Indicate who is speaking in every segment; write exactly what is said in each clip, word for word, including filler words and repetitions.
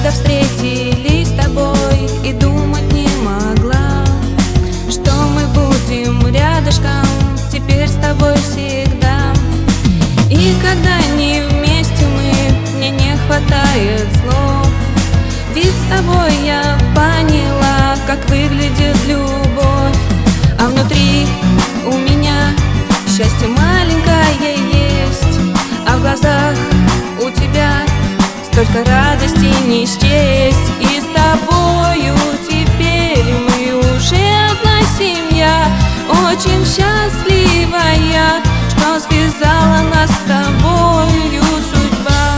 Speaker 1: когда встретились с тобой, и думать не могла, что мы будем рядышком теперь с тобой всегда. И когда не вместе мы, мне не хватает слов, ведь с тобой я поняла, как выглядит любовь. А внутри у меня счастье маленькое есть, а в глазах у тебя столько радости не счесть. И с тобою теперь мы уже одна семья, очень счастливая, что связала нас с тобою судьба.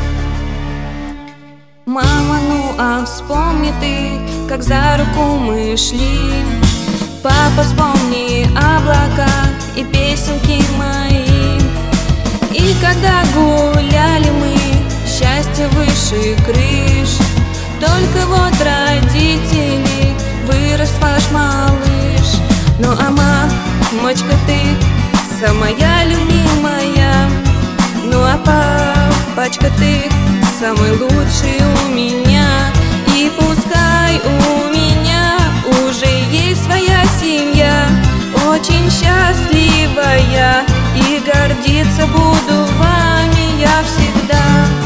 Speaker 1: Мама, ну а вспомни ты, как за руку мы шли. Папа, вспомни облака и песенки мои. И когда гуляли мы, счастье выше крыш. Только вот родители, вырос ваш малыш. Ну а мамочка, ты самая любимая. Ну а папочка, ты самый лучший у меня. И пускай у меня уже есть своя семья, очень счастливая, и гордиться буду вами я всегда.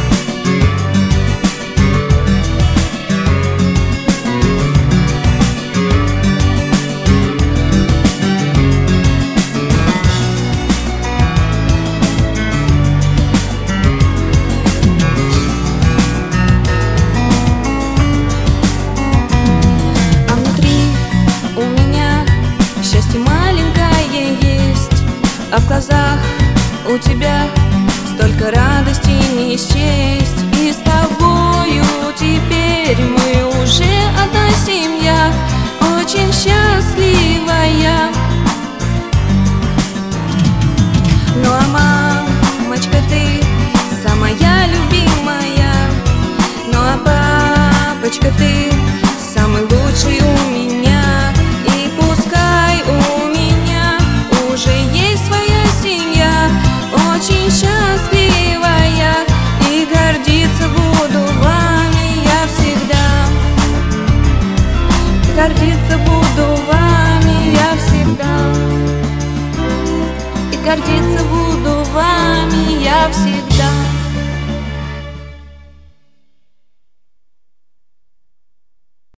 Speaker 1: А в глазах у тебя столько радости не счесть. И с тобою теперь мы уже одна семья, очень счастливая. Ну а мамочка, ты самая любимая. Ну а папочка, ты самый лучший у меня. И пускай у меня уже есть своя семья, очень счастливая, и гордиться буду вами я всегда. Гордиться буду вами я всегда. И гордиться буду вами я всегда.